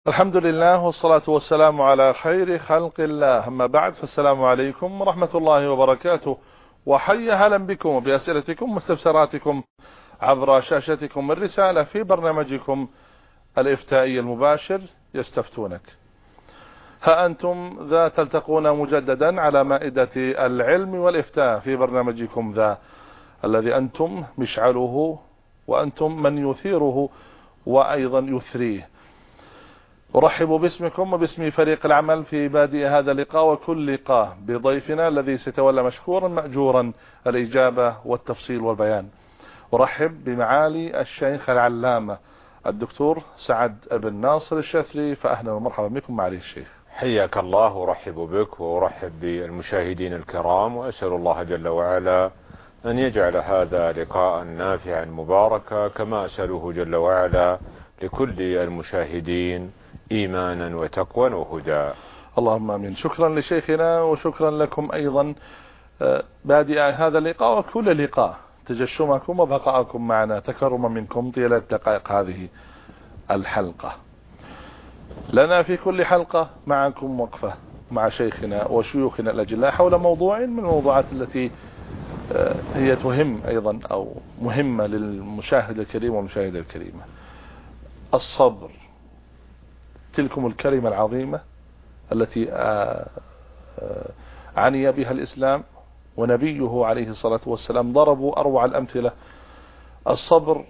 الحمد لله والصلاة والسلام على خير خلق الله، أما بعد، فالسلام عليكم ورحمة الله وبركاته، وحي هلا بكم بأسئلتكم واستفساراتكم عبر شاشتكم الرسالة في برنامجكم الإفتائي المباشر يستفتونك. ها أنتم ذا تلتقون مجددا على مائدة العلم والإفتاء في برنامجكم ذا الذي أنتم مشعله وأنتم من يثيره وأيضا يثريه. أرحب باسمكم وباسم فريق العمل في بادئ هذا اللقاء وكل لقاء بضيفنا الذي سيتولى مشكورا مأجورا الإجابة والتفصيل والبيان. أرحب بمعالي الشيخ العلامة الدكتور سعد بن ناصر الشاثري، فأهلا ومرحبا بكم معالي الشيخ. حياك الله، ورحب بك وأرحب بالمشاهدين الكرام، وأسأل الله جل وعلا أن يجعل هذا لقاء نافعا مباركا، كما أسأله جل وعلا لكل المشاهدين إيمانا وتقوى وهدى. اللهم آمين. شكرا لشيخنا وشكرا لكم أيضا بادئ هذا اللقاء وكل لقاء، تجشمكم وبقاءكم معنا، تكرما منكم طيلة دقائق هذه الحلقة. لنا في كل حلقة معكم وقفة مع شيخنا وشيوخنا الأجلاء حول موضوع من الموضوعات التي هي تهم أيضا أو مهمة للمشاهد الكريم والمشاهدة الكريمة. الصبر، تلكم الكلمة العظيمة التي عني بها الإسلام ونبيه عليه الصلاة والسلام ضربوا أروع الأمثلة. الصبر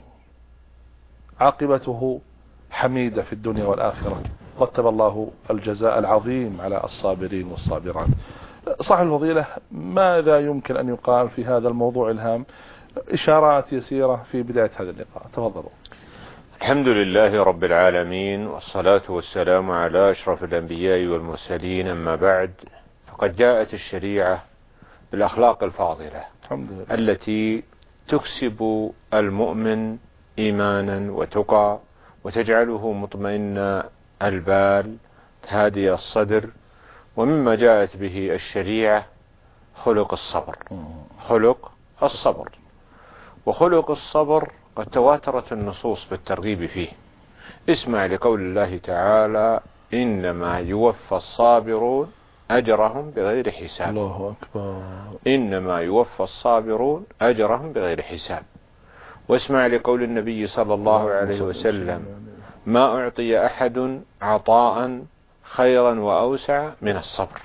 عاقبته حميدة في الدنيا والآخرة، رتب الله الجزاء العظيم على الصابرين والصابرات. صاحب الفضيلة، ماذا يمكن أن يقال في هذا الموضوع الهام؟ إشارات يسيرة في بداية هذا اللقاء، تفضلوا. الحمد لله رب العالمين، والصلاة والسلام على أشرف الأنبياء والمرسلين، أما بعد، فقد جاءت الشريعة بالأخلاق الفاضلة التي تكسب المؤمن إيمانا وتقى، وتجعله مطمئن البال هادي الصدر. ومما جاءت به الشريعة خلق الصبر. خلق الصبر، وخلق الصبر قد تواترت النصوص بالترغيب فيه. اسمع لقول الله تعالى: إنما يوفى الصابرون أجرهم بغير حساب. الله أكبر. إنما يوفى الصابرون أجرهم بغير حساب. واسمع لقول النبي صلى الله عليه وسلم: ما أعطي أحد عطاء خيرا وأوسع من الصبر.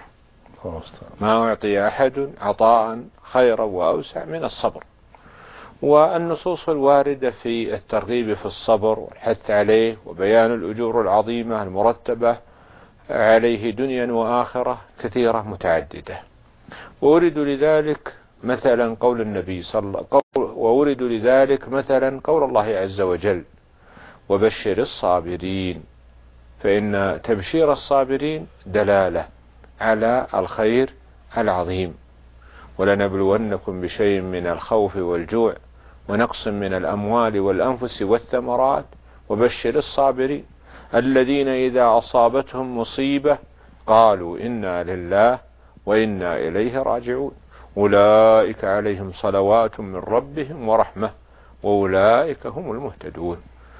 ما أعطي أحد عطاء خيرا وأوسع من الصبر. والنصوص الواردة في الترغيب في الصبر والحث عليه وبيان الأجور العظيمة المرتبة عليه دنيا وآخرة كثيرة متعددة. وأورد لذلك مثلا قول النبي وأورد لذلك مثلا قول الله عز وجل: وبشر الصابرين، فإن تبشير الصابرين دلالة على الخير العظيم. ولنبلونكم بشيء من الخوف والجوع ونقص من الأموال والأنفس والثمرات وبشر الصابرين الذين إذا أصابتهم مصيبة قالوا إنا لله وإنا إليه راجعون أولئك عليهم صلوات من ربهم ورحمة وأولئك هم المهتدون.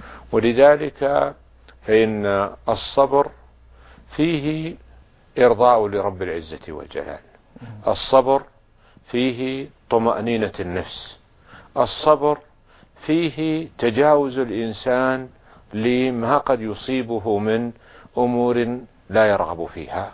ولذلك فإن الصبر فيه إرضاء لرب العزة والجلال. الصبر فيه طمأنينة النفس. الصبر فيه تجاوز الإنسان لما قد يصيبه من أمور لا يرغب فيها،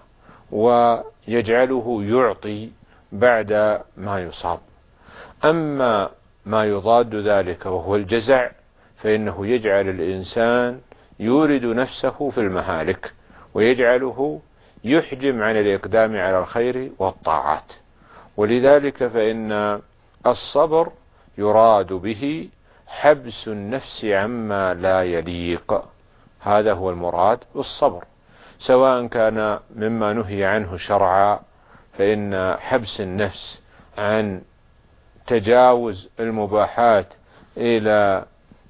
ويجعله يعطي بعد ما يصاب. أما ما يضاد ذلك وهو الجزع، فإنه يجعل الإنسان يورد نفسه في المهالك، ويجعله يحجم عن الإقدام على الخير والطاعات. ولذلك فإن الصبر يراد به حبس النفس عما لا يليق. هذا هو المراد بالصبر، سواء كان مما نهي عنه شرعا، فإن حبس النفس عن تجاوز المباحات إلى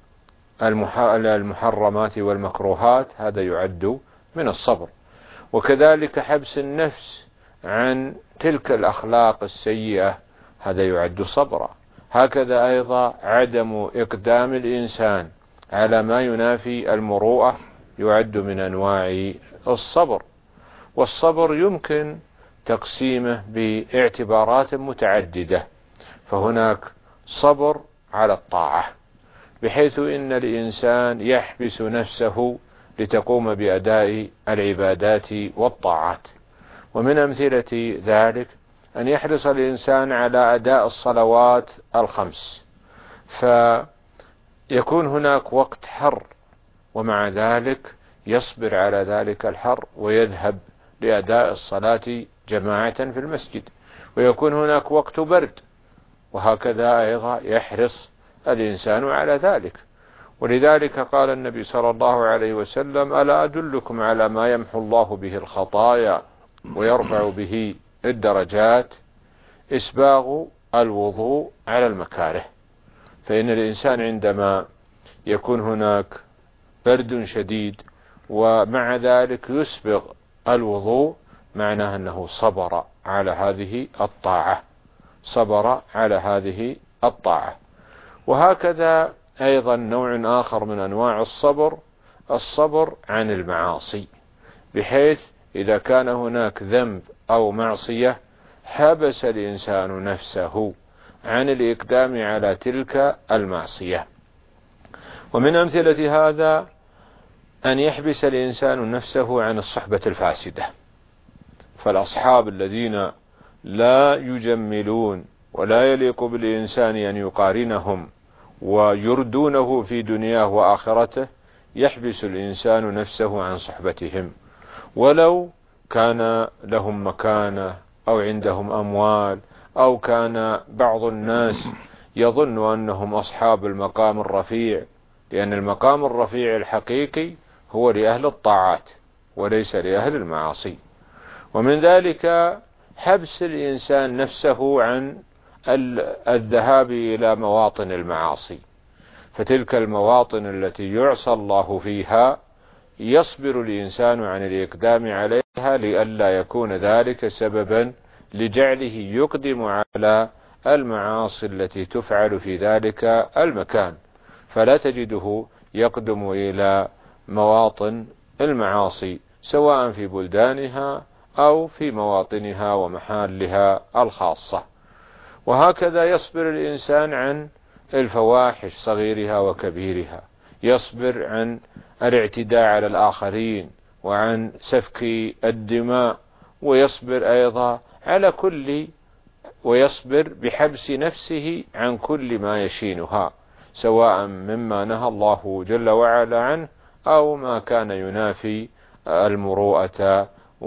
المحرمات والمكروهات هذا يعد من الصبر. وكذلك حبس النفس عن تلك الأخلاق السيئة هذا يعد صبرا. هكذا أيضا عدم إقدام الإنسان على ما ينافي المروءة يعد من أنواع الصبر. والصبر يمكن تقسيمه باعتبارات متعددة. فهناك صبر على الطاعة، بحيث إن الإنسان يحبس نفسه لتقوم بأداء العبادات والطاعات. ومن أمثلة ذلك أن يحرص الإنسان على أداء الصلوات الخمس، فيكون هناك وقت حر، ومع ذلك يصبر على ذلك الحر ويذهب لأداء الصلاة جماعة في المسجد. ويكون هناك وقت برد، وهكذا أيضا يحرص الإنسان على ذلك. ولذلك قال النبي صلى الله عليه وسلم: ألا أدلكم على ما يمحو الله به الخطايا ويرفع به الدرجات؟ إسباغ الوضوء على المكاره. فإن الإنسان عندما يكون هناك برد شديد ومع ذلك يسبغ الوضوء، معناه أنه صبر على هذه الطاعة، صبر على هذه الطاعة. وهكذا أيضا نوع آخر من أنواع الصبر، الصبر عن المعاصي، بحيث إذا كان هناك ذنب أو معصية حبس الإنسان نفسه عن الإقدام على تلك المعصية. ومن أمثلة هذا أن يحبس الإنسان نفسه عن الصحبة الفاسدة. فالأصحاب الذين لا يجملون ولا يليق بالإنسان أن يقارنهم ويردونه في دنياه وآخرته، يحبس الإنسان نفسه عن صحبتهم، ولو كان لهم مكانة أو عندهم أموال، أو كان بعض الناس يظن أنهم أصحاب المقام الرفيع، لأن المقام الرفيع الحقيقي هو لأهل الطاعات وليس لأهل المعاصي. ومن ذلك حبس الإنسان نفسه عن الذهاب إلى مواطن المعاصي، فتلك المواطن التي يعصى الله فيها يصبر الإنسان عن الإقدام عليها لئلا يكون ذلك سببا لجعله يقدم على المعاصي التي تفعل في ذلك المكان، فلا تجده يقدم إلى مواطن المعاصي سواء في بلدانها أو في مواطنها ومحالها الخاصة. وهكذا يصبر الإنسان عن الفواحش صغيرها وكبيرها، يصبر عن الاعتداء على الآخرين وعن سفك الدماء، ويصبر أيضا على ويصبر بحبس نفسه عن كل ما يشينها، سواء مما نهى الله جل وعلا عنه أو ما كان ينافي المروءة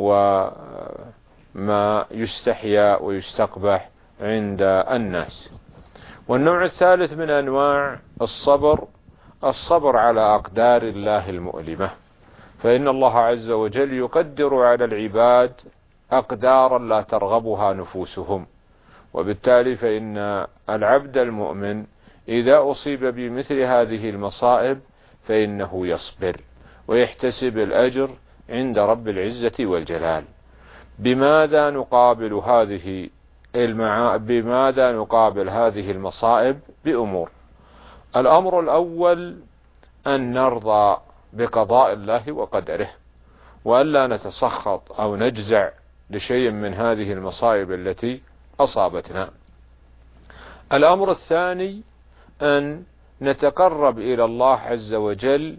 وما يستحيا ويستقبح عند الناس. والنوع الثالث من أنواع الصبر على أقدار الله المؤلمة. فإن الله عز وجل يقدر على العباد أقدارا لا ترغبها نفوسهم، وبالتالي فإن العبد المؤمن إذا أصيب بمثل هذه المصائب فإنه يصبر ويحتسب الأجر عند رب العزة والجلال. بماذا نقابل هذه المصائب؟ بأمور. الأمر الأول أن نرضى بقضاء الله وقدره، وألا نتسخط أو نجزع لشيء من هذه المصائب التي أصابتنا. الأمر الثاني أن نتقرب إلى الله عز وجل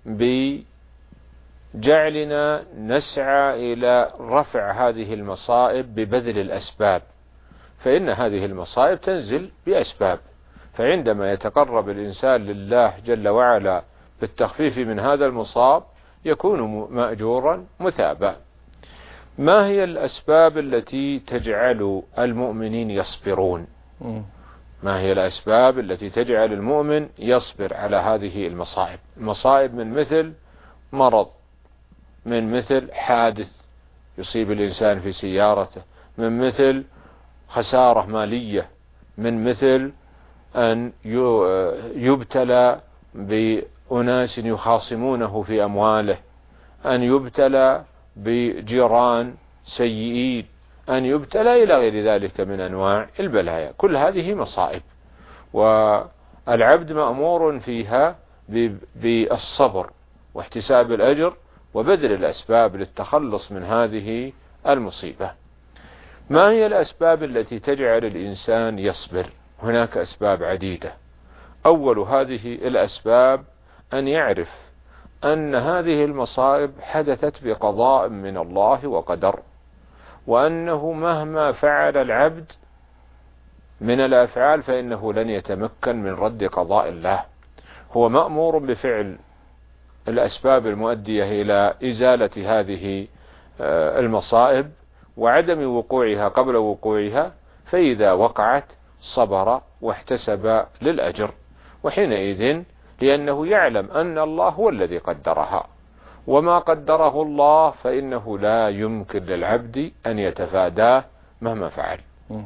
بجعلنا نسعى إلى رفع هذه المصائب ببذل الأسباب، فإن هذه المصائب تنزل بأسباب، فعندما يتقرب الإنسان لله جل وعلا بالتخفيف من هذا المصاب يكون مأجورا مثابا. ما هي الأسباب التي تجعل المؤمنين يصبرون؟ ما هي الأسباب التي تجعل المؤمن يصبر على هذه المصائب؟ المصائب من مثل مرض، من مثل حادث يصيب الإنسان في سيارته، من مثل خسارة مالية، من مثل أن يبتلى بأناس يخاصمونه في أمواله، أن يبتلى بجيران سيئين، أن يبتلى إلى غير ذلك من أنواع البلايا. كل هذه مصائب، والعبد مأمور فيها بالصبر واحتساب الأجر وبذل الأسباب للتخلص من هذه المصيبة. ما هي الأسباب التي تجعل الإنسان يصبر؟ هناك أسباب عديدة. أول هذه الأسباب أن يعرف أن هذه المصائب حدثت بقضاء من الله وقدر، وأنه مهما فعل العبد من الأفعال فإنه لن يتمكن من رد قضاء الله. هو مأمور بفعل الأسباب المؤدية إلى إزالة هذه المصائب وعدم وقوعها قبل وقوعها، فإذا وقعت صبر واحتسب للأجر، وحينئذ لأنه يعلم أن الله هو الذي قدرها، وما قدره الله فإنه لا يمكن للعبد أن يتفاداه مهما فعل.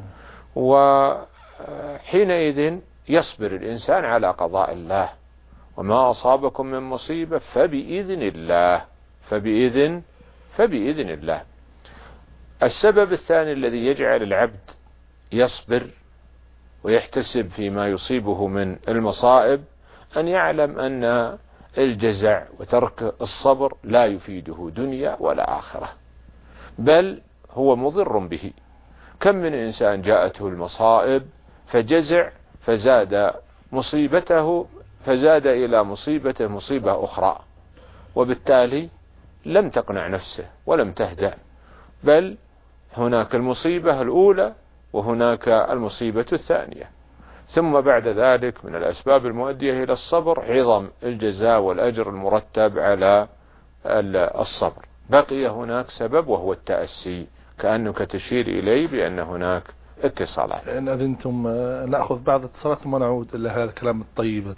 وحينئذ يصبر الإنسان على قضاء الله، وما أصابكم من مصيبة فبإذن الله فبإذن الله. السبب الثاني الذي يجعل العبد يصبر ويحتسب فيما يصيبه من المصائب أن يعلم أن الجزع وترك الصبر لا يفيده دنيا ولا آخرة، بل هو مضر به. كم من إنسان جاءته المصائب فجزع فزاد مصيبته، فزاد إلى مصيبته مصيبة أخرى، وبالتالي لم تقنع نفسه ولم تهدأ، بل هناك المصيبة الأولى وهناك المصيبة الثانية. ثم بعد ذلك من الأسباب المؤدية إلى الصبر عظم الجزاء والأجر المرتب على الصبر. بقي هناك سبب وهو التأسي، كأنك تشير إليه بأن هناك اتصالات. إن أذنتم نأخذ بعض اتصالات ثم نعود إلى هذا الكلام الطيب.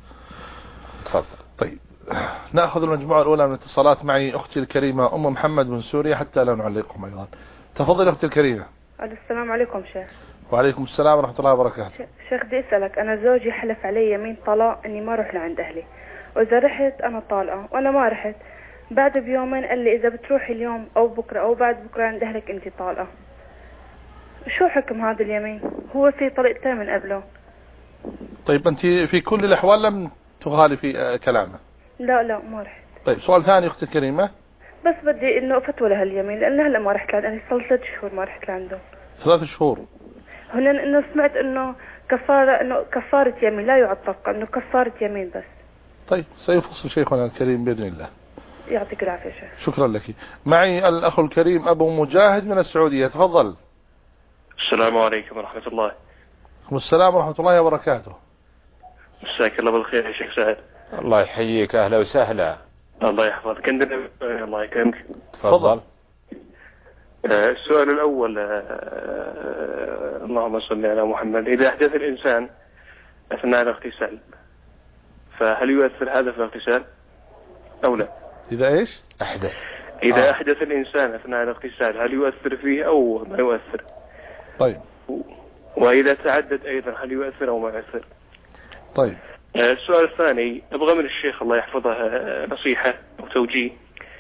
تفضل. طيب، نأخذ المجموعة الأولى من الاتصالات. معي أختي الكريمة أم محمد من سوريا حتى لا نعلقكم أيضا. تفضل أختي الكريمة. السلام عليكم شيخ. وعليكم السلام ورحمة الله وبركاته. شيخ بدي أسألك، أنا زوجي حلف علي يمين طلاق إني ما أروح لعند أهلي، وإذا رحت أنا طالقة، وأنا ما رحت. بعد بيومين قال لي إذا بتروحي اليوم أو بكرة أو بعد بكرة عند أهلك أنت طالقة. شو حكم هذا اليمين؟ هو في طريقتين من قبله. طيب أنت في كل الأحوال لم تخالفي كلامه؟ لا ما رحت. طيب، سؤال ثاني أختي الكريمة. بس بدي إنه فتوى لهاليمين، لأن هلا ما رحت لعند أهلي، صار 3 شهور ما رحت لعنده. 3 شهور. هنا إنه سمعت إنه كفارة يمين لا يعتق، إنه كفارة يمين بس. طيب، سيفصل شيخنا الكريم بإذن الله. يعطيك العافية شيخ. شكرا لك. معي الأخ الكريم أبو مجاهد من السعودية. تفضل. السلام عليكم ورحمة الله. وعليكم السلام ورحمة الله وبركاته. مساك الله بالخير يا شيخ سعد. الله يحييك، أهلا وسهلا. الله يحفظك. عندنا الله يكرمك. تفضل. السؤال الأول، اللهم صل على محمد. إذا أحدث الإنسان أثناء الاغتسال فهل يؤثر هذا في الاغتسال أو لا؟ إذا إيش؟ إذا أحدث الإنسان أثناء الاغتسال هل يؤثر فيه أو ما يؤثر؟ طيب. وإذا تعدد أيضا هل يؤثر أو ما يؤثر؟ طيب. السؤال الثاني، أبغى من الشيخ الله يحفظه نصيحة أو توجيه.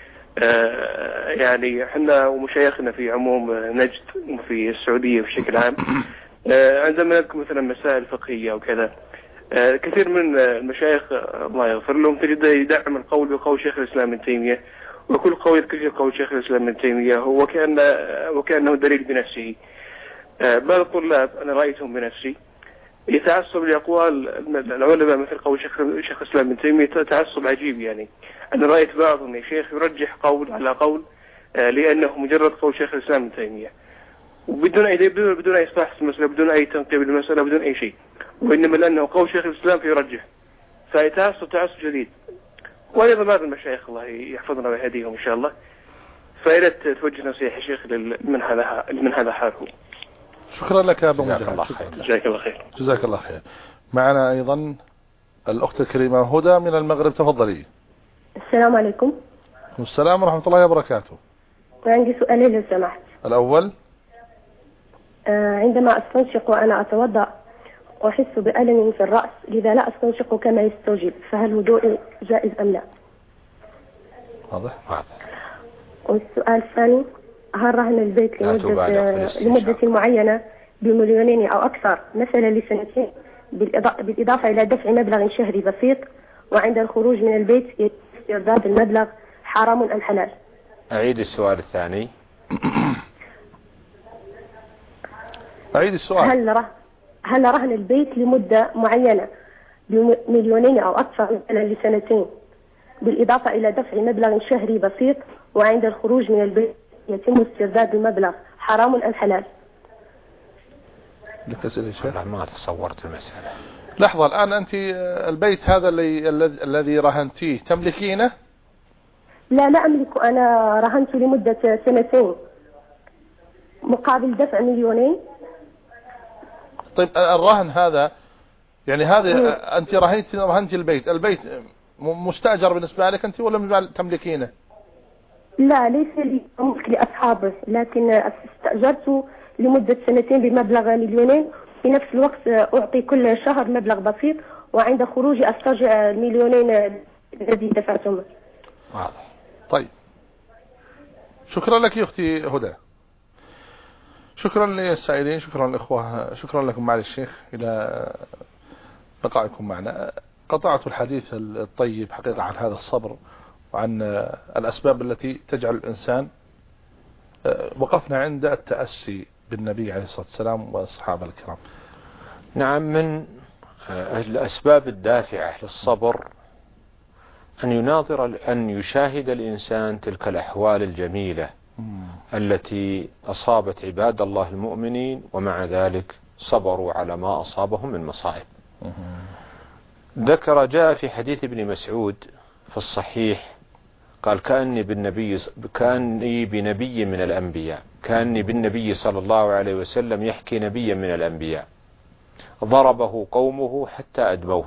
يعني احنا ومشايخنا في عموم نجد وفي السعودية بشكل عام عندما نذكر مثلا مسائل فقهية وكذا، كثير من المشايخ الله يغفر لهم تجد يدعم القول بقول شيخ الإسلام ابن تيمية، وكل قول يذكر فيه قول شيخ الإسلام ابن تيمية هو وكأنه دليل بنفسه. بعض الطلاب أنا رأيتهم بنفسي يتعصب لأقوال العلماء مثل قول شيخ الإسلام ابن تيمية تعصب عجيب. يعني أنا رأيت بعضهم يا شيخ يرجح قول على قول لأنه مجرد قول شيخ الإسلام ابن تيمية، وبدون أي إصلاح في المسألة، بدون أي تنقيب للمسألة، بدون أي شيء، وإنما لأنه قول شيخ الإسلام فيرجح، فيتعصب تعصب جديد. وأيضا بعض المشايخ الله يحفظنا ويهديهم إن شاء الله. فإذا توجه نصيحة يا شيخ من هذا حاله. شكرا لك يا أبو مجاهد. جزاك الله خير. جزاك الله خير. معنا أيضا الأخت الكريمة هدى من المغرب. تفضلي. السلام عليكم. السلام ورحمة الله وبركاته. عندي سؤالين لو سمحت. الأول، عندما أستنشق وأنا أتوضأ أحس بألم في الرأس، لذا لا أستنشق كما يستوجب، فهل وضوئي جائز أم لا؟ واضح. والسؤال الثاني، هل رهن البيت لمدة معينة ب2 أو أكثر مثلا ل2 بالإضافة إلى دفع مبلغ شهري بسيط، وعند الخروج من البيت استرداد المبلغ حرام أم حلال؟ أعيد السؤال الثاني. أعيد السؤال. هل رهن البيت لمدة معينة بمليونين أو أكثر مثلا لسنتين، بالإضافة إلى دفع مبلغ شهري بسيط، وعند الخروج من البيت يتم استرداد المبلغ، حرام أم حلال؟ ما تصورت المسألة. لحظة، الآن أنت البيت هذا الذي رهنتيه تملكينه؟ لا أملكه، أنا رهنته لمدة سنتين مقابل دفع مليونين. طيب الرهن هذا يعني هذا أنت رهنتي البيت مستأجر بالنسبة لك أنت ولا تملكينه؟ لا، ليس لي، ملك لأصحابه، لكن استأجرته لمدة سنتين بمبلغ مليونين. في نفس الوقت أعطي كل شهر مبلغ بسيط، وعند خروجي أسترجع المليونين الذي دفعتهم. طيب، شكرا لك يا أختي هدى، شكرا للسائلين، شكرا للإخوة، شكرا لكم معالي الشيخ إلى لقائكم معنا. قطعت الحديث الطيب حقيقة عن هذا الصبر وعن الأسباب التي تجعل الإنسان. وقفنا عند التأسي بالنبي عليه الصلاة والسلام والصحابة الكرام. نعم، من الأسباب الدافعة للصبر أن يشاهد الإنسان تلك الأحوال الجميلة التي أصابت عباد الله المؤمنين، ومع ذلك صبروا على ما أصابهم من مصائب. جاء في حديث ابن مسعود في الصحيح قال: كأني بنبي من الأنبياء، كأني بالنبي صلى الله عليه وسلم يحكي نبيا من الأنبياء، ضربه قومه حتى أدموه،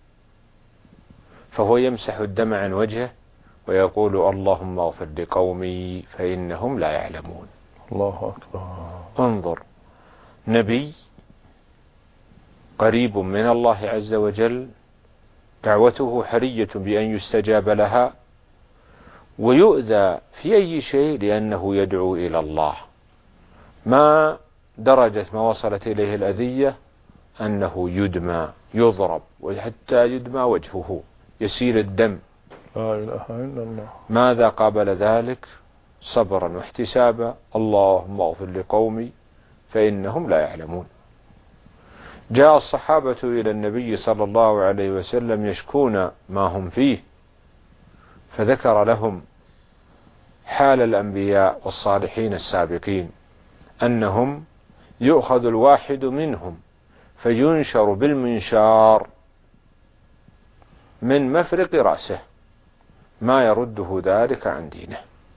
فهو يمسح الدم عن وجهه ويقول: اللهم اغفر لقومي فإنهم لا يعلمون. الله أكبر. انظر، نبي قريب من الله عز وجل، دعوته حرية بأن يستجاب لها، ويؤذى في أي شيء لأنه يدعو إلى الله. ما درجة ما وصلت إليه الأذية أنه يدمى، يضرب، وحتى يدمى وجهه، يسيل الدم. لا إله إلا الله. ماذا قابل ذلك؟ صبرا واحتسابا: اللهم اغفر لقومي فإنهم لا يعلمون. جاء الصحابة إلى النبي صلى الله عليه وسلم يشكون ما هم فيه، فذكر لهم حال الأنبياء والصالحين السابقين، أنهم يؤخذ الواحد منهم فينشر بالمنشار من مفرق رأسه، ما يرده ذلك عن دينه.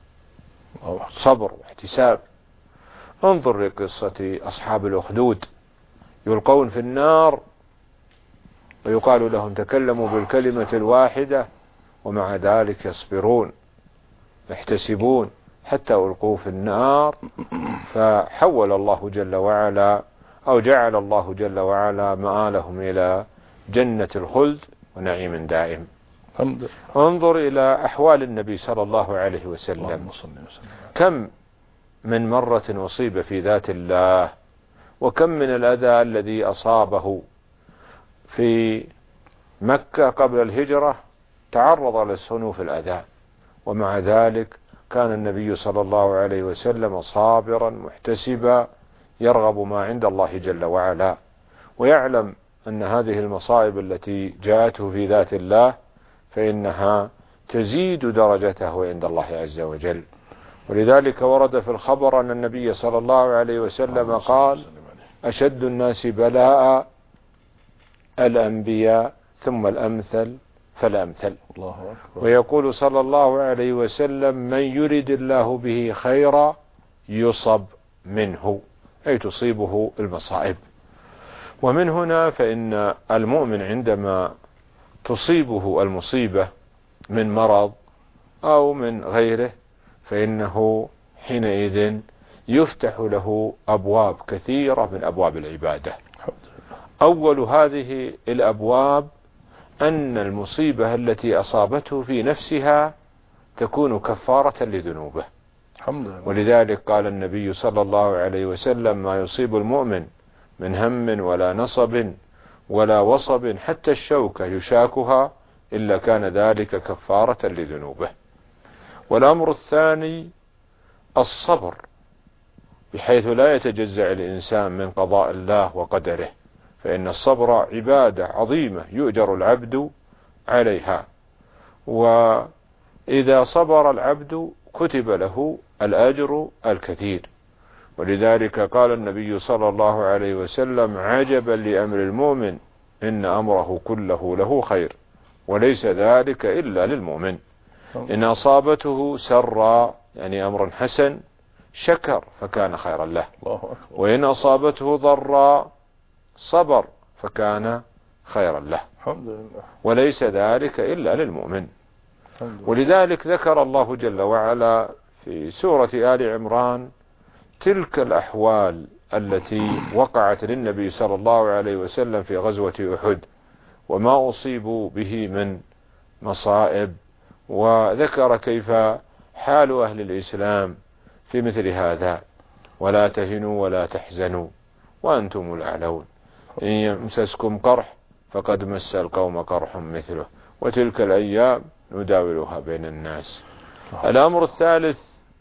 صبر واحتساب. انظر لقصة أصحاب الأخدود، يلقون في النار ويقال لهم تكلموا بالكلمة الواحدة، ومع ذلك يصبرون يحتسبون حتى ألقوا في النار، فحول الله جل وعلا أو جعل الله جل وعلا مآلهم إلى جنة الخلد ونعيم دائم. انظر إلى أحوال النبي صلى الله عليه وسلم، كم من مرة أصيب في ذات الله، وكم من الأذى الذي أصابه في مكة قبل الهجرة، تعرض للصنوف الأذى، ومع ذلك كان النبي صلى الله عليه وسلم صابرا محتسبا، يرغب ما عند الله جل وعلا، ويعلم أن هذه المصائب التي جاءته في ذات الله فإنها تزيد درجته عند الله عز وجل. ولذلك ورد في الخبر أن النبي صلى الله عليه وسلم قال: أشد الناس بلاء الأنبياء ثم الأمثل فالأمثل. ويقول صلى الله عليه وسلم: من يرد الله به خيرا يصب منه، أي تصيبه المصائب. ومن هنا فإن المؤمن عندما تصيبه المصيبة من مرض أو من غيره، فإنه حينئذ يفتح له أبواب كثيرة من أبواب العبادة. أول هذه الأبواب أن المصيبة التي أصابته في نفسها تكون كفارة لذنوبه. ولذلك قال النبي صلى الله عليه وسلم: ما يصيب المؤمن من هم ولا نصب ولا وصب حتى الشوكة يشاكها إلا كان ذلك كفارة لذنوبه. والأمر الثاني الصبر، بحيث لا يتجزع الإنسان من قضاء الله وقدره، فإن الصبر عبادة عظيمة يؤجر العبد عليها، وإذا صبر العبد كتب له الأجر الكثير. ولذلك قال النبي صلى الله عليه وسلم: عجبا لأمر المؤمن إن أمره كله له خير وليس ذلك إلا للمؤمن. إن أصابته سرا يعني أمر حسن شكر فكان خيرا له، وإن أصابته ضرا صبر فكان خيرا له، وليس ذلك إلا للمؤمن. ولذلك ذكر الله جل وعلا في سورة آل عمران تلك الأحوال التي وقعت للنبي صلى الله عليه وسلم في غزوة أحد وما أصيبوا به من مصائب، وذكر كيف حال أهل الإسلام في مثل هذا: ولا تهنوا ولا تحزنوا وأنتم الأعلون إن يمسسكم قرح فقد مس القوم قرح مثله وتلك الأيام نداولها بين الناس. الأمر الثالث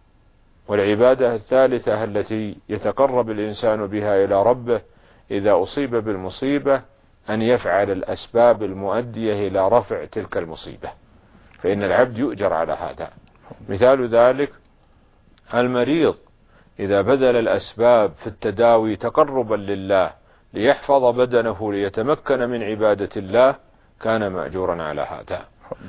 والعبادة الثالثة التي يتقرب الإنسان بها إلى ربه إذا أصيب بالمصيبة أن يفعل الأسباب المؤدية إلى رفع تلك المصيبة، فإن العبد يؤجر على هذا. مثال ذلك المريض إذا بذل الأسباب في التداوي تقربا لله ليحفظ بدنه ليتمكن من عبادة الله كان مأجورا على هذا.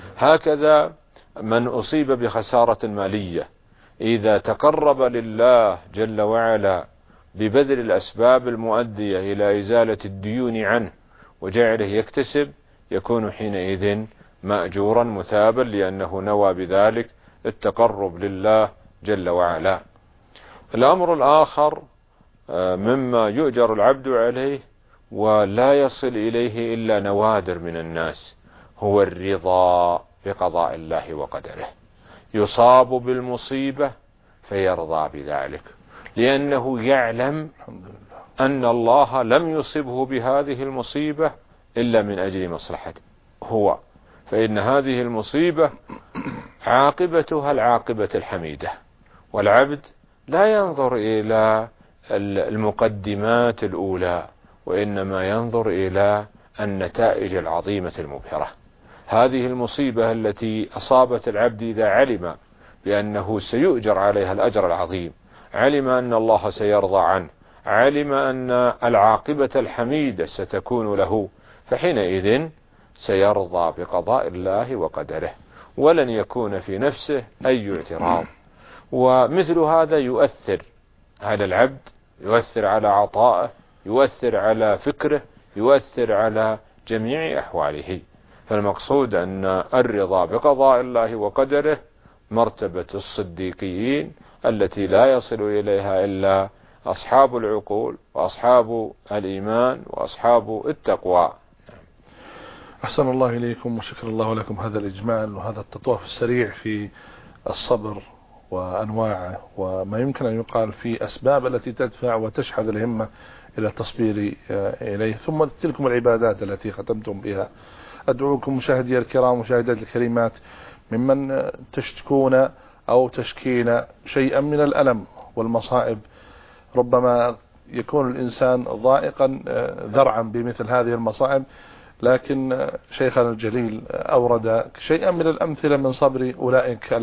هكذا من أصيب بخسارة مالية إذا تقرب لله جل وعلا ببذل الأسباب المؤدية إلى إزالة الديون عنه وجعله يكتسب يكون حينئذ مأجورا مثابا لأنه نوى بذلك التقرب لله جل وعلا. الأمر الآخر مما يؤجر العبد عليه ولا يصل إليه إلا نوادر من الناس هو الرضا بقضاء الله وقدره. يصاب بالمصيبة فيرضى بذلك لأنه يعلم أن الله لم يصبه بهذه المصيبة إلا من أجل مصلحته هو، فإن هذه المصيبة عاقبتها العاقبة الحميدة، والعبد لا ينظر إلى المقدمات الأولى وإنما ينظر إلى النتائج العظيمة المبهرة. هذه المصيبة التي أصابت العبد إذا علم بأنه سيؤجر عليها الأجر العظيم، علم أن الله سيرضى عنه، علم أن العاقبة الحميدة ستكون له، فحينئذ سيرضى بقضاء الله وقدره ولن يكون في نفسه أي اعتراض. ومثل هذا يؤثر على العبد، يؤثر على عطائه، يؤثر على فكره، يؤثر على جميع أحواله. فالمقصود أن الرضا بقضاء الله وقدره مرتبة الصديقيين التي لا يصل إليها إلا أصحاب العقول وأصحاب الإيمان وأصحاب التقوى. أحسن الله إليكم وشكر الله لكم هذا الإجمال وهذا التطواف السريع في الصبر وأنواعه وما يمكن أن يقال في أسباب التي تدفع وتشحذ الهمة إلى التصبير إليه، ثم تلكم العبادات التي ختمتم بها. أدعوكم مشاهدي الكرام مشاهدات الكريمات ممن تشتكون أو تشكين شيئا من الألم والمصائب، ربما يكون الإنسان ضائقا ذرعا بمثل هذه المصائب، لكن شيخنا الجليل أورد شيئا من الأمثلة من صبر أولئك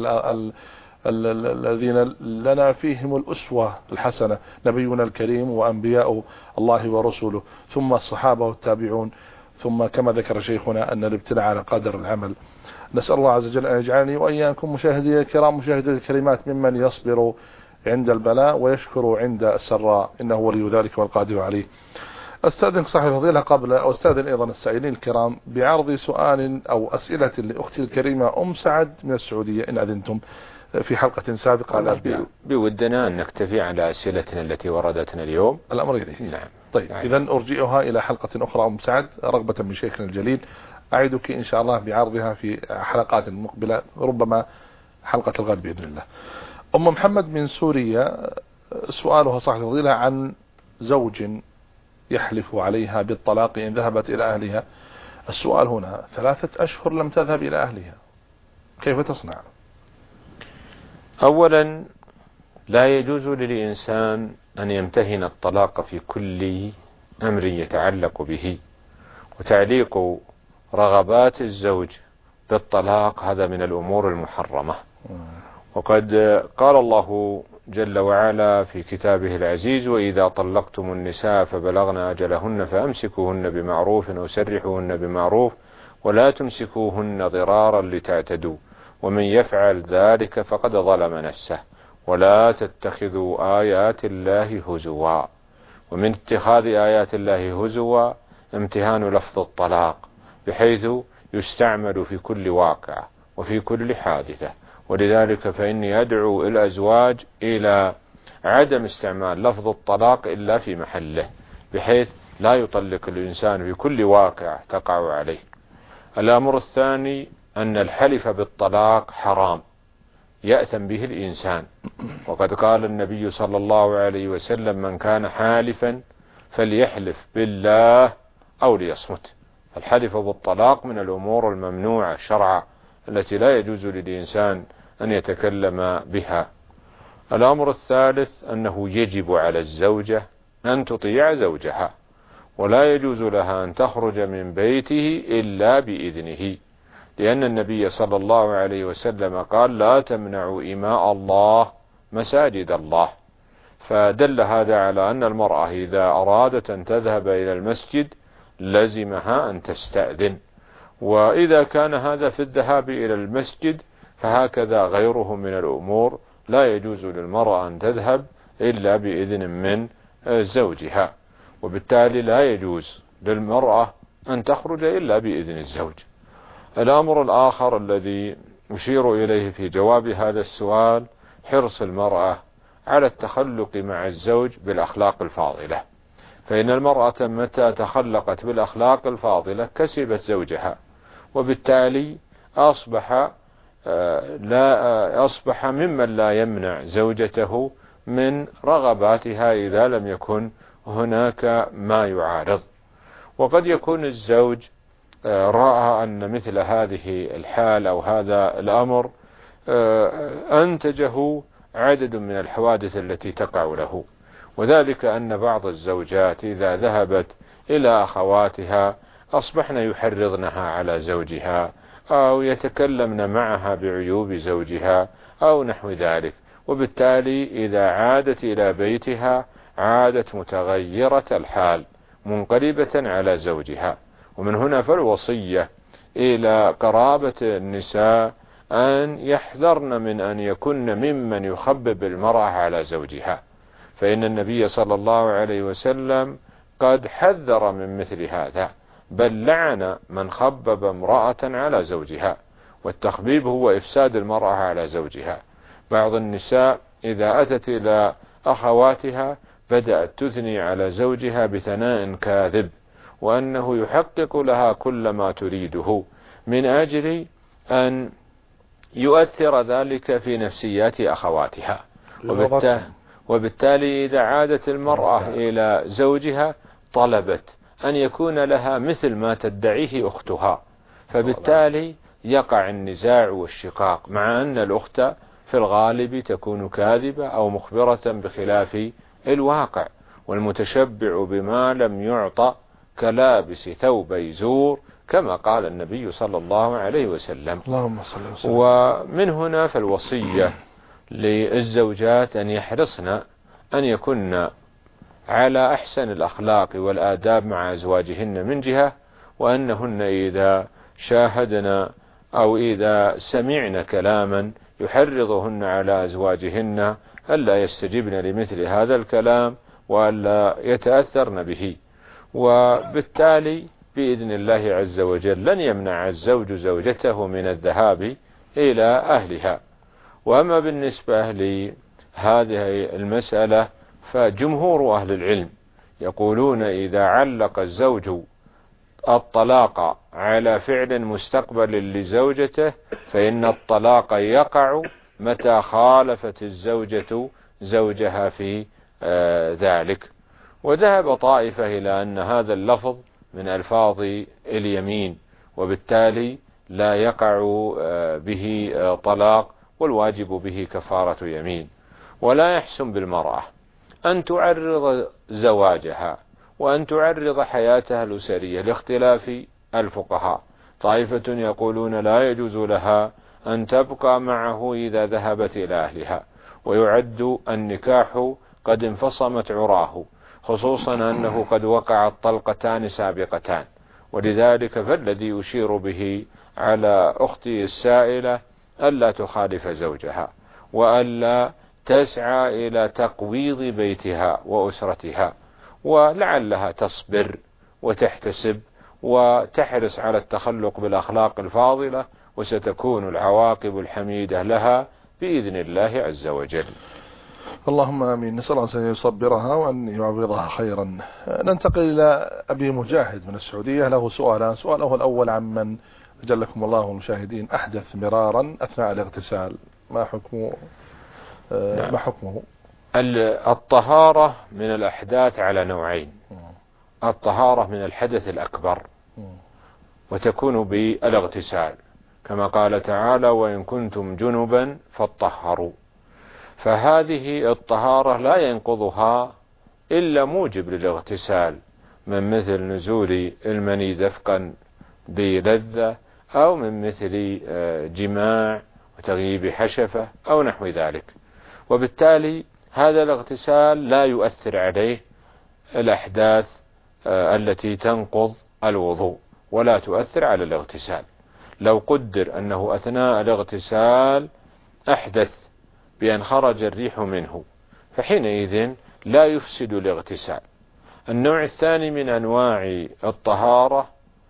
الذين لنا فيهم الأسوة الحسنة، نبينا الكريم وأنبياء الله ورسوله، ثم الصحابة والتابعون، ثم كما ذكر شيخنا أن الابتلاء على قدر العمل. نسأل الله عز وجل أن يجعلني وإياكم مشاهدي الكرام مشاهدي الكريمات ممن يصبر عند البلاء ويشكر عند السراء، إنه ولي ذلك والقادر عليه. أستاذن صاحب الفضيلة قبل أو أستاذن أيضا السائلين الكرام بعرض سؤال أو أسئلة لأختي الكريمة سعد من السعودية إن أذنتم في حلقة سابقة. بودنا أن نكتفي على أسئلتنا التي وردتنا اليوم. الأمر إليه. نعم. طيب إذا أرجئها إلى حلقة أخرى سعد رغبة من شيخنا الجليل، أعدك إن شاء الله بعرضها في حلقات مقبلة، ربما حلقة الغد بإذن الله. محمد من سوريا سؤالها صاحب الفضيلة عن زوج يحلف عليها بالطلاق إن ذهبت إلى أهلها. السؤال هنا 3 أشهر لم تذهب إلى أهلها، كيف تصنع؟ أولا لا يجوز للإنسان أن يمتهن الطلاق في كل أمر يتعلق به، وتعليق رغبات الزوج بالطلاق هذا من الأمور المحرمة. وقد قال الله جل وعلا في كتابه العزيز: وإذا طلقتم النساء فبلغن أجلهن فأمسكوهن بمعروف أو سرحوهن بمعروف ولا تمسكوهن ضرارا لتعتدوا ومن يفعل ذلك فقد ظلم نفسه ولا تتخذوا آيات الله هزوا. ومن اتخاذ آيات الله هزوا امتهان لفظ الطلاق بحيث يستعمل في كل واقع وفي كل حادثة. ولذلك فإني أدعو الأزواج إلى عدم استعمال لفظ الطلاق إلا في محله، بحيث لا يطلق الإنسان في كل واقع تقع عليه. الأمر الثاني أن الحلف بالطلاق حرام يأثم به الإنسان، وقد قال النبي صلى الله عليه وسلم: من كان حالفا فليحلف بالله أو ليصمت. الحلف بالطلاق من الأمور الممنوعة شرعا التي لا يجوز للإنسان أن يتكلم بها. الأمر الثالث أنه يجب على الزوجة أن تطيع زوجها، ولا يجوز لها أن تخرج من بيته إلا بإذنه، لأن النبي صلى الله عليه وسلم قال: لا تمنعوا إماء الله مساجد الله. فدل هذا على أن المرأة إذا أرادت أن تذهب إلى المسجد لزمها أن تستأذن، وإذا كان هذا في الذهاب إلى المسجد فهكذا غيره من الأمور لا يجوز للمرأة أن تذهب إلا بإذن من زوجها، وبالتالي لا يجوز للمرأة أن تخرج إلا بإذن الزوج. الأمر الآخر الذي أشير إليه في جواب هذا السؤال حرص المرأة على التخلق مع الزوج بالأخلاق الفاضلة، فإن المرأة متى تخلقت بالأخلاق الفاضلة كسبت زوجها، وبالتالي أصبح ممن لا يمنع زوجته من رغباتها إذا لم يكن هناك ما يعارض. وقد يكون الزوج رأى أن مثل هذه الحال أو هذا الأمر أنتجه عدد من الحوادث التي تقع له، وذلك أن بعض الزوجات إذا ذهبت إلى أخواتها أصبحن يحرضنها على زوجها أو يتكلمن معها بعيوب زوجها أو نحو ذلك، وبالتالي إذا عادت إلى بيتها عادت متغيرة الحال منقلبة على زوجها. ومن هنا فالوصية إلى قرابة النساء أن يحذرن من أن يكن ممن يخبب المرأة على زوجها، فإن النبي صلى الله عليه وسلم قد حذر من مثل هذا، بل لعن من خبب امرأة على زوجها، والتخبيب هو إفساد المرأة على زوجها. بعض النساء إذا أتت إلى أخواتها بدأت تثني على زوجها بثناء كاذب، وأنه يحقق لها كل ما تريده من أجل أن يؤثر ذلك في نفسيات أخواتها. وبالتالي إذا عادت المرأة إلى زوجها طلبت أن يكون لها مثل ما تدعيه أختها، فبالتالي يقع النزاع والشقاق، مع أن الأخت في الغالب تكون كاذبة أو مخبرة بخلاف الواقع. والمتشبع بما لم يعطى كلابس ثوبي زور، كما قال النبي صلى الله عليه وسلم. اللهم صل وسلم. ومن هنا فالوصية للزوجات أن يحرصن أن يكن على أحسن الأخلاق والآداب مع أزواجهن من جهة، وأنهن إذا شاهدن أو إذا سمعن كلاما يحرضهن على أزواجهن ألا يستجبن لمثل هذا الكلام وألا يتأثرن به، وبالتالي بإذن الله عز وجل لن يمنع الزوج زوجته من الذهاب إلى أهلها. وأما بالنسبة لهذه المسألة فجمهور أهل العلم يقولون إذا علق الزوج الطلاق على فعل مستقبل لزوجته فإن الطلاق يقع متى خالفت الزوجة زوجها في ذلك. وذهب طائفة إلى أن هذا اللفظ من ألفاظ اليمين، وبالتالي لا يقع به طلاق، والواجب به كفارة يمين. ولا يحسن بالمرأة أن تعرض زواجها وأن تعرض حياتها الأسرية لاختلاف الفقهاء. طائفة يقولون لا يجوز لها أن تبقى معه إذا ذهبت إلى أهلها، ويعد النكاح قد انفصمت عراه، خصوصا أنه قد وقعت طلقتان سابقتان. ولذلك فالذي يشير به على أختي السائلة ألا تخالف زوجها، وألا تسعى إلى تقويض بيتها وأسرتها، ولعلها تصبر وتحتسب وتحرص على التخلق بالأخلاق الفاضلة، وستكون العواقب الحميدة لها بإذن الله عز وجل. اللهم آمين. نسأل الله أن يصبرها وأن يعوضها خيرا. ننتقل إلى أبي مجاهد من السعودية، له سؤالان. سؤاله الأول عمن أجلكم الله المشاهدين أحدث مرارا أثناء الاغتسال، ما حكمه؟ ما حكمه؟ الطهارة من الأحداث على نوعين: الطهارة من الحدث الأكبر وتكون بالاغتسال، كما قال تعالى: وإن كنتم جنبا فاطهروا. فهذه الطهارة لا ينقضها إلا موجب للاغتسال، من مثل نزول المني دفقا بلذة، أو من مثل جماع وتغييب حشفة أو نحو ذلك. وبالتالي هذا الاغتسال لا يؤثر عليه الأحداث التي تنقض الوضوء، ولا تؤثر على الاغتسال. لو قدر أنه أثناء الاغتسال أحدث بأن خرج الريح منه، فحينئذ لا يفسد الاغتسال. النوع الثاني من أنواع الطهارة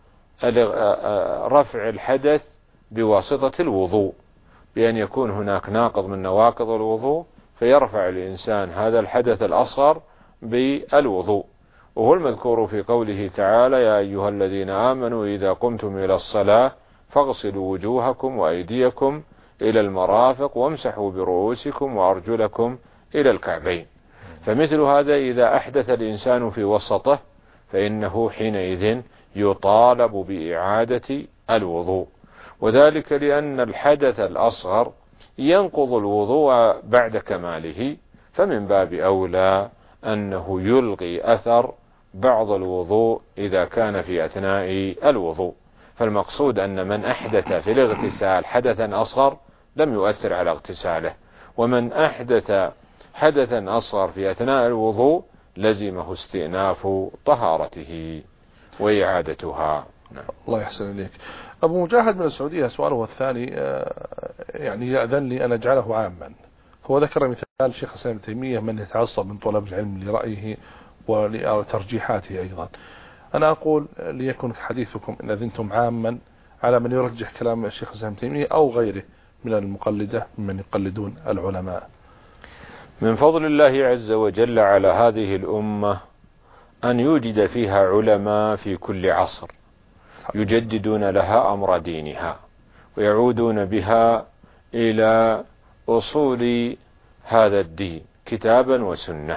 رفع الحدث بواسطة الوضوء، بأن يكون هناك ناقض من نواقض الوضوء فيرفع الإنسان هذا الحدث الأصغر بالوضوء، وهو المذكور في قوله تعالى: يا أيها الذين آمنوا إذا قمتم إلى الصلاة فاغسلوا وجوهكم وأيديكم إلى المرافق وامسحوا برؤوسكم وأرجلكم إلى الكعبين. فمثل هذا إذا أحدث الإنسان في وسطه فإنه حينئذ يطالب بإعادة الوضوء، وذلك لأن الحدث الأصغر ينقض الوضوء بعد كماله، فمن باب أولى أنه يلغي أثر بعض الوضوء إذا كان في أثناء الوضوء. فالمقصود أن من أحدث في الاغتسال حدثا أصغر لم يؤثر على اغتساله، ومن أحدث حدثا أصغر في أثناء الوضوء لزمه استئناف طهارته وإعادتها. نعم. الله يحسن إليك. أبو مجاهد من السعودية سؤاله الثاني يعني يأذن لي أن أجعله عاما. هو ذكر مثال شيخ الإسلام ابن تيمية من يتعصب من طلب العلم لرأيه ولترجيحاته أيضا. أنا أقول ليكن حديثكم إن أذنتم عاما على من يرجح كلام الشيخ الإسلام ابن تيمية أو غيره من المقلدة ممن يقلدون العلماء. من فضل الله عز وجل على هذه الأمة أن يوجد فيها علماء في كل عصر يجددون لها أمر دينها ويعودون بها إلى أصول هذا الدين كتابا وسنة.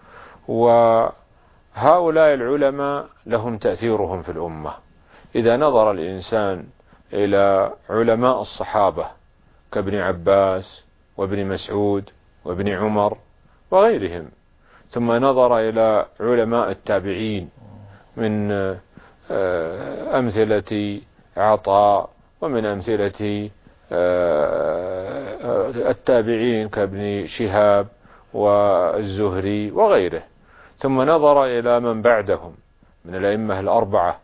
وهؤلاء العلماء لهم تأثيرهم في الأمة. إذا نظر الإنسان إلى علماء الصحابة كابن عباس وابن مسعود وابن عمر وغيرهم، ثم نظر إلى علماء التابعين من أمثلة عطاء ومن أمثلة التابعين كابن شهاب والزهري وغيره، ثم نظر إلى من بعدهم من الأئمة الأربعة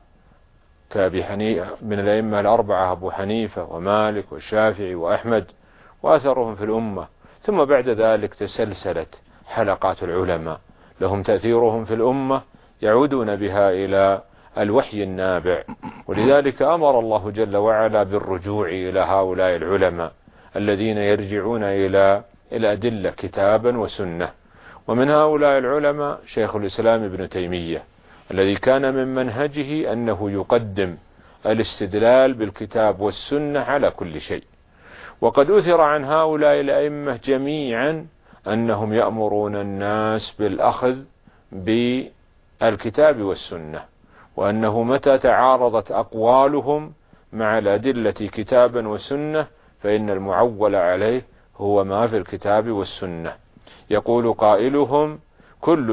من الأئمة الأربعة أبو حنيفة ومالك والشافعي وأحمد وأثرهم في الأمة، ثم بعد ذلك تسلسلت حلقات العلماء لهم تأثيرهم في الأمة يعودون بها إلى الوحي النابع. ولذلك أمر الله جل وعلا بالرجوع إلى هؤلاء العلماء الذين يرجعون إلى الأدلة كتابا وسنة. ومن هؤلاء العلماء شيخ الإسلام ابن تيمية الذي كان من منهجه أنه يقدم الاستدلال بالكتاب والسنة على كل شيء. وقد أثر عن هؤلاء الأئمة جميعا أنهم يأمرون الناس بالأخذ بالكتاب والسنة، وأنه متى تعارضت أقوالهم مع الأدلة كتابا وسنة فإن المعول عليه هو ما في الكتاب والسنة. يقول قائلهم كل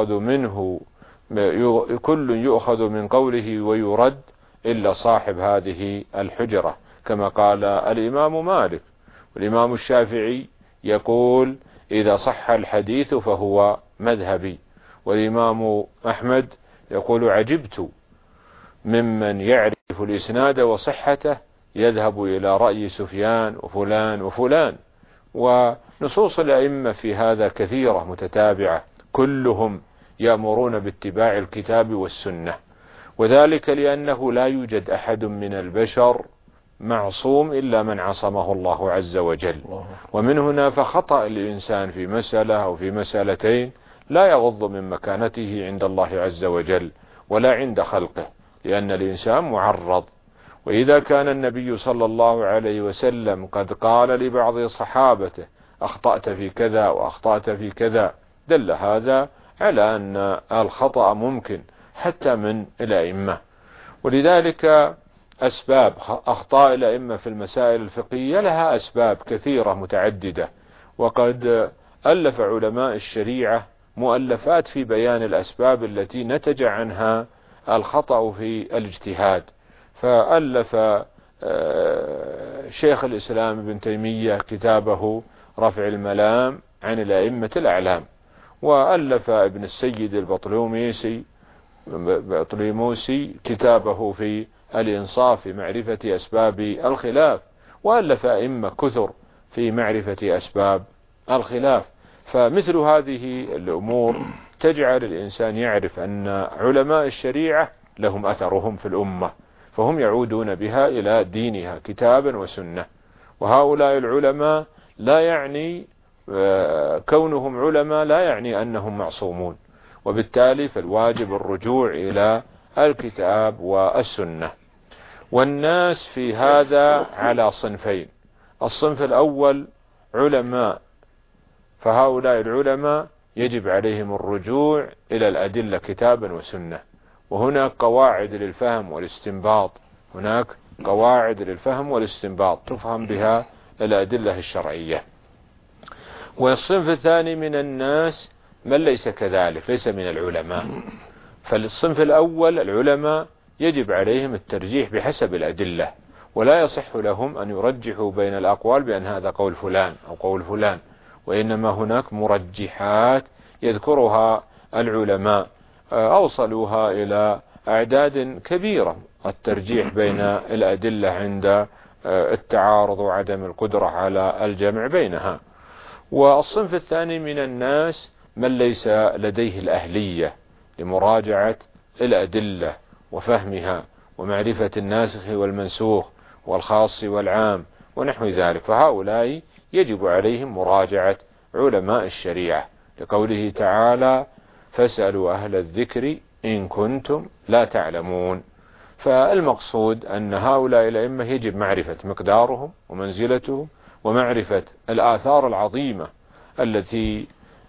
يؤخذ من قوله ويرد إلا صاحب هذه الحجرة، كما قال الإمام مالك. والإمام الشافعي يقول إذا صح الحديث فهو مذهبي. والإمام أحمد يقول عجبت ممن يعرف الإسناد وصحته يذهب إلى رأي سفيان وفلان وفلان. ونصوص الأئمة في هذا كثيرة متتابعة، كلهم يأمرون باتباع الكتاب والسنة، وذلك لأنه لا يوجد أحد من البشر معصوم إلا من عصمه الله عز وجل. ومن هنا فخطأ الإنسان في مسألة أو في مسألتين لا يغض من مكانته عند الله عز وجل ولا عند خلقه، لأن الإنسان معرض. وإذا كان النبي صلى الله عليه وسلم قد قال لبعض صحابته أخطأت في كذا وأخطأت في كذا، دل هذا على أن الخطأ ممكن حتى من الأئمة. ولذلك أسباب أخطاء الأئمة في المسائل الفقهية لها أسباب كثيرة متعددة، وقد ألف علماء الشريعة مؤلفات في بيان الأسباب التي نتج عنها الخطأ في الاجتهاد. فألف شيخ الإسلام ابن تيمية كتابه رفع الملام عن الأئمة الأعلام، وألف ابن السيد البطليموسي كتابه في الإنصاف في معرفة أسباب الخلاف، وألف أئمة كثر في معرفة أسباب الخلاف. فمثل هذه الأمور تجعل الإنسان يعرف أن علماء الشريعة لهم أثرهم في الأمة، فهم يعودون بها إلى دينها كتابا وسنة. وهؤلاء العلماء لا يعني كونهم علماء لا يعني أنهم معصومون، وبالتالي فالواجب الرجوع إلى الكتاب والسنة. والناس في هذا على صنفين: الصنف الأول علماء، فهؤلاء العلماء يجب عليهم الرجوع إلى الأدلة كتابا وسنة، وهناك قواعد للفهم والاستنباط، هناك قواعد للفهم والاستنباط تفهم بها الأدلة الشرعية. والصنف الثاني من الناس من ليس كذلك، ليس من العلماء. فالصنف الأول العلماء يجب عليهم الترجيح بحسب الأدلة، ولا يصح لهم أن يرجحوا بين الأقوال بأن هذا قول فلان أو قول فلان، وإنما هناك مرجحات يذكرها العلماء أوصلوها إلى أعداد كبيرة، الترجيح بين الأدلة عند التعارض وعدم القدرة على الجمع بينها. والصنف الثاني من الناس من ليس لديه الأهلية لمراجعة الأدلة وفهمها ومعرفة الناسخ والمنسوخ والخاص والعام ونحو ذلك، فهؤلاء يجب عليهم مراجعة علماء الشريعة، لقوله تعالى فاسألوا أهل الذكر إن كنتم لا تعلمون. فالمقصود أن هؤلاء الأئمة يجب معرفة مقدارهم ومنزلتهم، ومعرفة الآثار العظيمة التي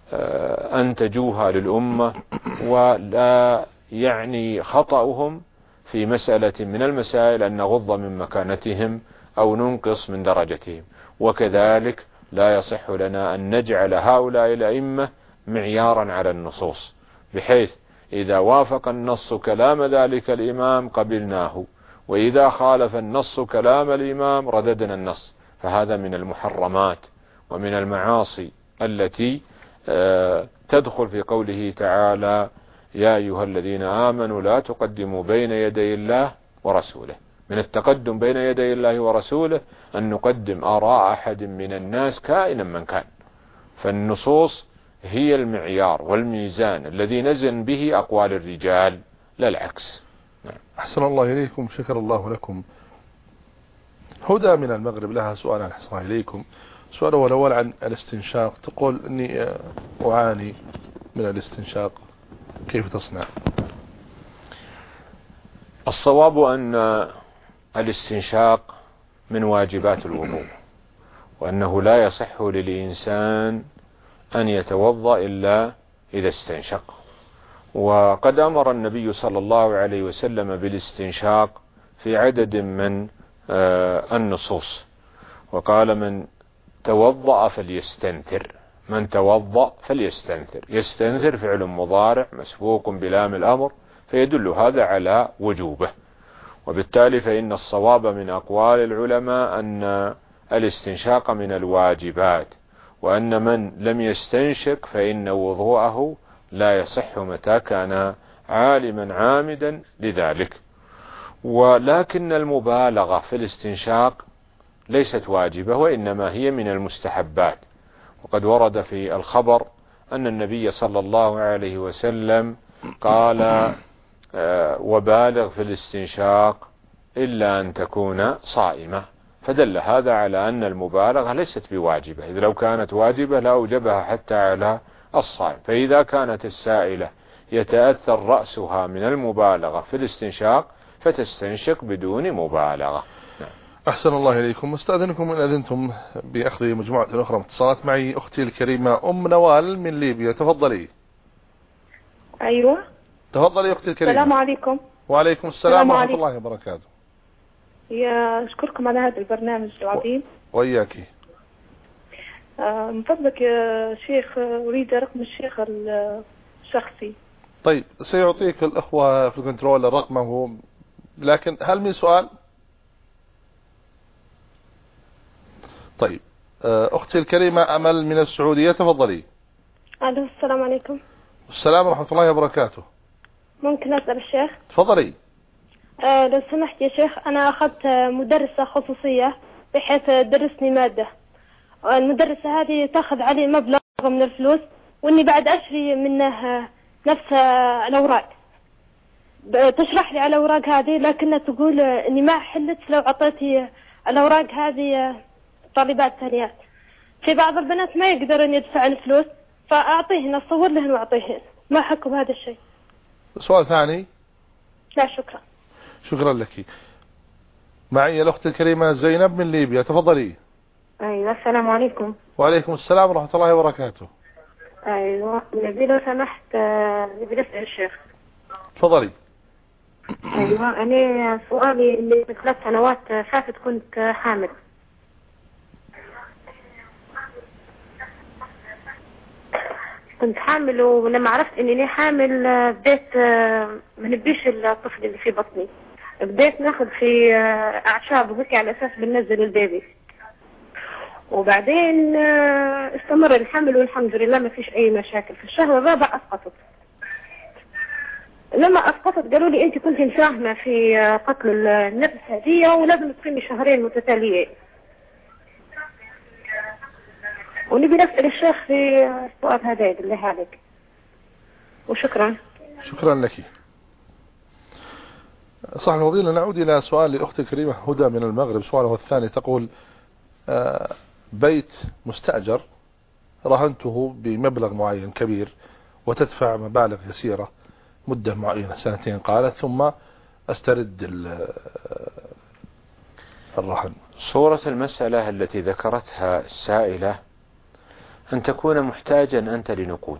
أنتجوها للأمة، ولا يعني خطأهم في مسألة من المسائل أن نغض من مكانتهم أو ننقص من درجتهم. وكذلك لا يصح لنا أن نجعل هؤلاء الأئمة معيارا على النصوص، بحيث إذا وافق النص كلام ذلك الإمام قبلناه، وإذا خالف النص كلام الإمام رددنا النص. فهذا من المحرمات ومن المعاصي التي تدخل في قوله تعالى يا أيها الذين آمنوا لا تقدموا بين يدي الله ورسوله. من التقدم بين يدي الله ورسوله أن نقدم آراء أحد من الناس كائنا من كان، فالنصوص هي المعيار والميزان الذي نزن به أقوال الرجال لا العكس. أحسن الله إليكم، شكر الله لكم. هدى من المغرب لها سؤال أحسن إليكم. سؤال الأول عن الاستنشاق، تقول أني أعاني من الاستنشاق، كيف تصنع؟ الصواب أن الاستنشاق من واجبات الوضوء، وأنه لا يصح للإنسان أن يتوضأ إلا إذا استنشق. وقد أمر النبي صلى الله عليه وسلم بالاستنشاق في عدد من النصوص، وقال من توضأ فليستنثر، من توضأ فليستنثر. يستنثر فعل مضارع مسبوق بلام الأمر، فيدل هذا على وجوبه. وبالتالي فإن الصواب من أقوال العلماء أن الاستنشاق من الواجبات، وأن من لم يستنشق فإن وضوءه لا يصح متى كان عالما عامدا لذلك. ولكن المبالغة في الاستنشاق ليست واجبة، وإنما هي من المستحبات. وقد ورد في الخبر أن النبي صلى الله عليه وسلم قال وبالغ في الاستنشاق إلا أن تكون صائمة، فدل هذا على أن المبالغة ليست بواجبة، إذ لو كانت واجبة لا أوجبها حتى على الصائم. فإذا كانت السائلة يتأثر رأسها من المبالغة في الاستنشاق فتستنشق بدون مبالغة. أحسن الله إليكم. استأذنكم إن أذنتم بأخذ مجموعة أخرى من اتصالات. معي أختي الكريمة أم نوال من ليبيا، تفضلي. أيوة تفضلي أختي الكريمة. السلام عليكم. وعليكم السلام ورحمة الله وبركاته. أشكركم على هذا البرنامج العظيم. وإياك. من فضلك يا شيخ أريد رقم الشيخ الشخصي. طيب سيعطيك الأخوة في الكنترول رقمه، لكن هل من سؤال؟ طيب أختي الكريمة أمل من السعودية، تفضلي. ألو السلام عليكم. السلام ورحمة الله وبركاته. ممكن أسأل الشيخ؟ تفضلي. لو سمحت يا شيخ، أنا أخذت مدرسة خصوصية بحيث درسني مادة. المدرسة هذه تأخذ علي مبلغ من الفلوس، وإني بعد أشري منه نفس الأوراق. تشرح لي على الأوراق هذه، لكنها تقول إني ما حلت لو أعطيتي الأوراق هذه طالبات ثانيات. في بعض البنات ما يقدرون يدفع الفلوس، فأعطيهن أصور لهن وأعطيهن. ما حكم هذا الشيء؟ سؤال ثاني؟ لا شكرا. شكرا لك. معي الأخت الكريمة زينب من ليبيا، تفضلي. أيوة السلام عليكم. وعليكم السلام ورحمة الله وبركاته. أيوة نبي لو سمحت نبي نسأل الشيخ. تفضلي. أيوة أنا سؤالي اللي 3 سنوات فاتت كنت حامل. كنت حامل، ولما عرفت اني حامل بديت ما نبيش الطفل اللي في بطني، بديت ناخذ في اعشاب وهيك على اساس بننزل البيبي. وبعدين استمر الحمل والحمد لله ما فيش اي مشاكل. في الشهر الرابع اسقطت. لما اسقطت قالوا لي انت كنت مساهمه في قتل النفس هذه ولازم تصومي 2 شهرين متتاليين. ونبي نسأل الشيخ في السؤال هذا بالله عليك. وشكرا. شكرا لك. صح الفضيلة، نعود إلى سؤال لأختي الكريمة هدى من المغرب. سؤاله الثاني تقول بيت مستأجر رهنته بمبلغ معين كبير وتدفع مبالغ يسيرة مدة معينة 2 قالت، ثم أسترد الرهن. صورة المسألة التي ذكرتها السائلة أن تكون محتاجا أنت لنقود،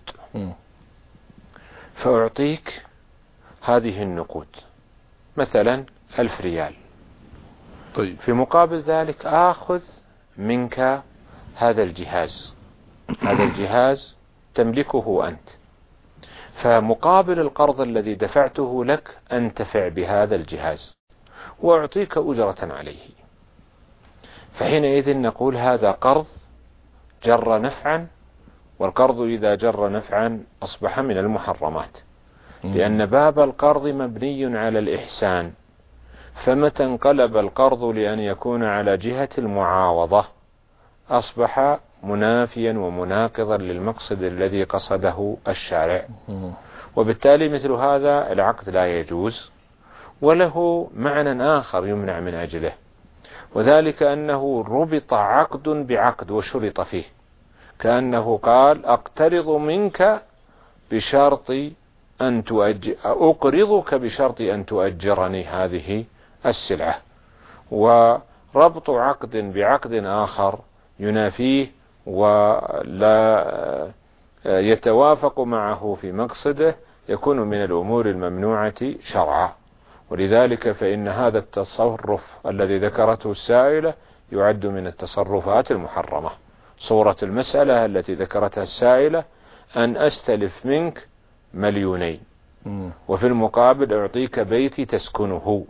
فأعطيك هذه النقود مثلا 1000 ريال. طيب. في مقابل ذلك آخذ منك هذا الجهاز. هذا الجهاز تملكه أنت، فمقابل القرض الذي دفعته لك أنتفع بهذا الجهاز وأعطيك أجرة عليه. فحينئذ نقول هذا قرض جر نفعا، والقرض إذا جر نفعا أصبح من المحرمات، لأن باب القرض مبني على الإحسان، فمتى انقلب القرض لأن يكون على جهة المعاوضة أصبح منافيا ومناقضا للمقصد الذي قصده الشارع. وبالتالي مثل هذا العقد لا يجوز، وله معنى آخر يمنع من أجله، وذلك أنه ربط عقد بعقد وشرط فيه، كأنه قال أقترض منك بشرط أن أقرضك بشرط أن تؤجرني هذه السلعة. وربط عقد بعقد آخر ينافيه ولا يتوافق معه في مقصده يكون من الأمور الممنوعة شرعا. ولذلك فإن هذا التصرف الذي ذكرته السائلة يعد من التصرفات المحرمة. صورة المسألة التي ذكرتها السائلة أن أستلف منك 2,000,000 وفي المقابل أعطيك بيتي تسكنه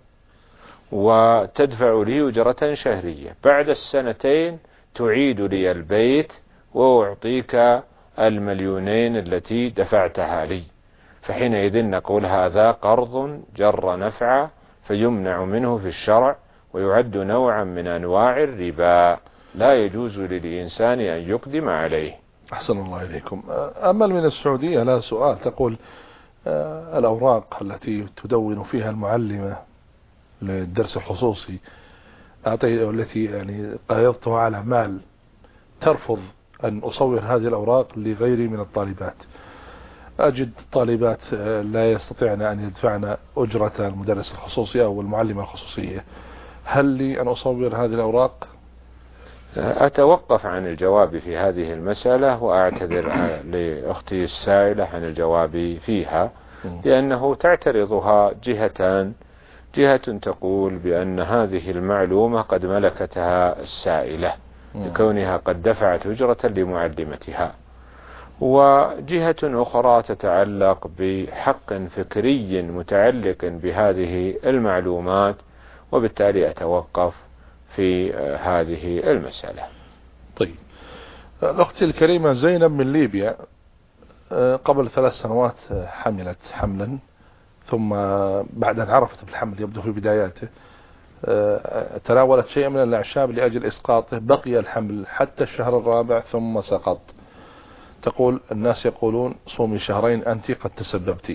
وتدفع لي أجرة شهرية، بعد 2 تعيد لي البيت وأعطيك 2,000,000 التي دفعتها لي، فحينئذ نقول هذا قرض جر نفع فيمنع منه في الشرع ويعد نوعا من أنواع الربا لا يجوز للإنسان أن يقدم عليه. أحسن الله إليكم. أمل من السعودية لها سؤال، تقول الأوراق التي تدون فيها المعلمة للدرس الخصوصي التي يعني قيضتها على مال، ترفض أن أصور هذه الأوراق لغيري من الطالبات. أجد طالبات لا يستطيعن أن يدفعن أجرة المدرس الخصوصي أو المعلمة الخصوصية، هل لي أن أصور هذه الأوراق؟ أتوقف عن الجواب في هذه المسألة وأعتذر لأختي السائلة عن الجواب فيها، لأنه تعترضها جهتان: جهة تقول بأن هذه المعلومة قد ملكتها السائلة لكونها قد دفعت أجرة لمعلمتها، وجهة أخرى تتعلق بحق فكري متعلق بهذه المعلومات، وبالتالي أتوقف في هذه المسألة. طيب، الأخت الكريمة زينب من ليبيا قبل 3 سنوات حملت حملا، ثم بعد أن عرفت بالحمل يبدو في بداياته تناولت شيئا من الأعشاب لأجل إسقاطه، بقي الحمل حتى الشهر الرابع ثم سقط. تقول الناس يقولون صومي 2 أنت قد تسببتي.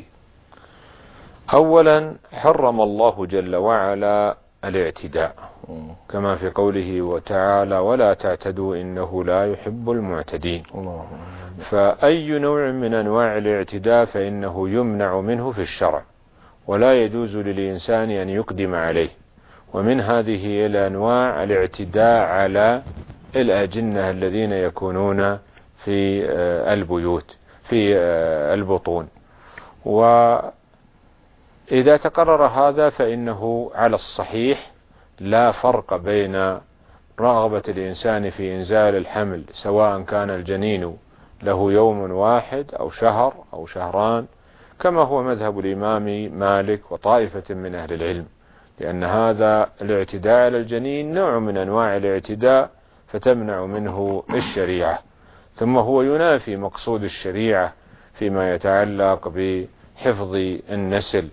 أولا حرم الله جل وعلا الاعتداء كما في قوله وتعالى ولا تعتدوا إنه لا يحب المعتدين. فأي نوع من أنواع الاعتداء فإنه يمنع منه في الشرع ولا يجوز للإنسان أن يقدم عليه. ومن هذه الأنواع الاعتداء على الأجنة الذين يكونون في البيوت في البطون. وإذا تقرر هذا فإنه على الصحيح لا فرق بين رغبة الإنسان في إنزال الحمل سواء كان الجنين له يوم واحد أو شهر أو شهران، كما هو مذهب الإمام مالك وطائفة من أهل العلم، لأن هذا الاعتداء على الجنين نوع من أنواع الاعتداء فتمنع منه الشريعة، ثم هو ينافي مقصود الشريعة فيما يتعلق بحفظ النسل.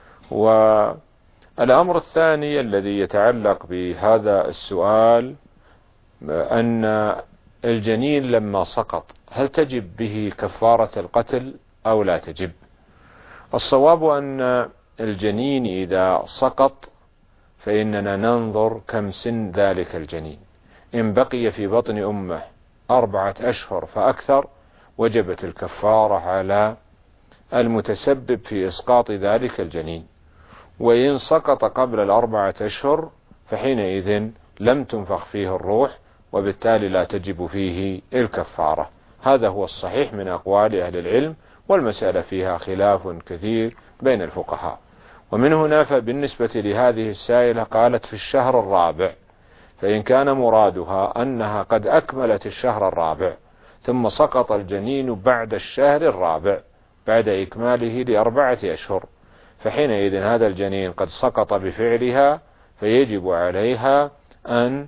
والأمر الثاني الذي يتعلق بهذا السؤال أن الجنين لما سقط هل تجب به كفارة القتل أو لا تجب؟ الصواب أن الجنين إذا سقط فإننا ننظر كم سن ذلك الجنين. إن بقي في بطن أمه 4 أشهر فأكثر وجبت الكفارة على المتسبب في إسقاط ذلك الجنين، وإن سقط قبل 4 أشهر فحينئذ لم تنفخ فيه الروح وبالتالي لا تجب فيه الكفارة. هذا هو الصحيح من أقوال أهل العلم، والمسألة فيها خلاف كثير بين الفقهاء. ومن هنا فبالنسبة لهذه السائلة قالت في الشهر الرابع، فإن كان مرادها أنها قد أكملت الشهر الرابع ثم سقط الجنين بعد الشهر الرابع بعد إكماله ل4 أشهر، فحينئذ هذا الجنين قد سقط بفعلها فيجب عليها أن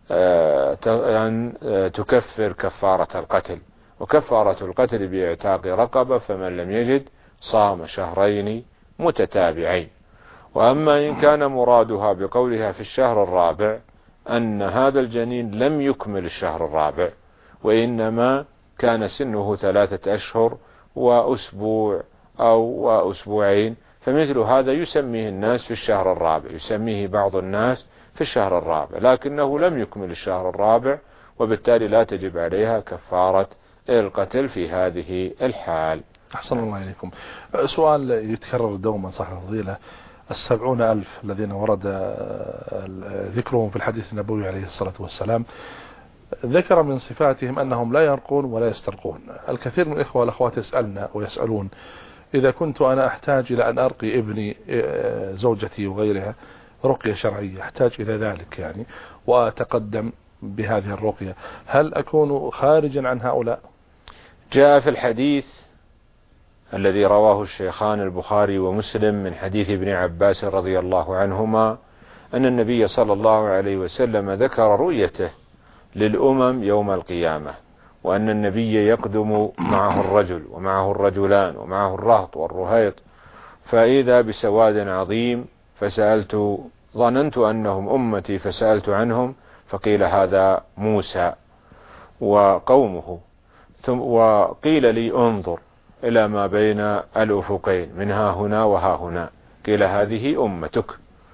تكفر كفارة القتل، وكفارة القتل باعتاق رقبة، فمن لم يجد صام 2 متتابعين. وأما إن كان مرادها بقولها في الشهر الرابع أن هذا الجنين لم يكمل الشهر الرابع وإنما كان سنه 3 أشهر وأسبوع أو أسبوعين، فمثل هذا يسميه الناس في الشهر الرابع، يسميه بعض الناس في الشهر الرابع، لكنه لم يكمل الشهر الرابع وبالتالي لا تجب عليها كفارة القتل في هذه الحال. أحسن الله إليكم. سؤال يتكرر دوما صاحب الفضيلة: 70,000 الذين ورد ذكرهم في الحديث النبوي عليه الصلاة والسلام ذكر من صفاتهم أنهم لا يرقون ولا يسترقون. الكثير من الإخوة والأخوات يسألنا ويسألون إذا كنت أنا أحتاج إلى أن أرقي ابني زوجتي وغيرها رقية شرعية، أحتاج إلى ذلك يعني، وأتقدم بهذه الرقية، هل أكون خارجا عن هؤلاء؟ جاء في الحديث الذي رواه الشيخان البخاري ومسلم من حديث ابن عباس رضي الله عنهما أن النبي صلى الله عليه وسلم ذكر رؤيته للأمم يوم القيامة، وأن النبي يقدم معه الرجل ومعه الرجلان ومعه الرهط والرهيط، فإذا بسواد عظيم، ظننت أنهم أمتي فسألت عنهم فقيل هذا موسى وقومه، وقيل لي انظر إلى ما بين الأفقين من ها هنا وها هنا، قيل هذه أمتك.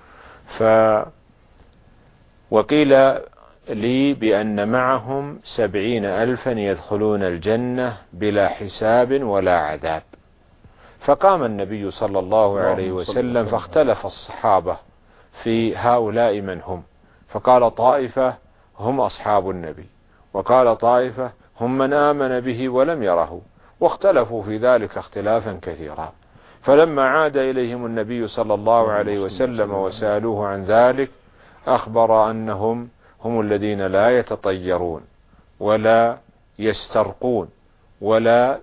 وقيل لي بأن معهم 70,000 يدخلون الجنة بلا حساب ولا عذاب. فقام النبي صلى الله عليه وسلم فاختلف الصحابة في هؤلاء من هم، فقال طائفة هم أصحاب النبي، وقال طائفة هم من آمن به ولم يره، واختلفوا في ذلك اختلافا كثيرا. فلما عاد إليهم النبي صلى الله عليه وسلم وسألوه عن ذلك أخبر أنهم هم الذين لا يتطيرون ولا يسترقون ولا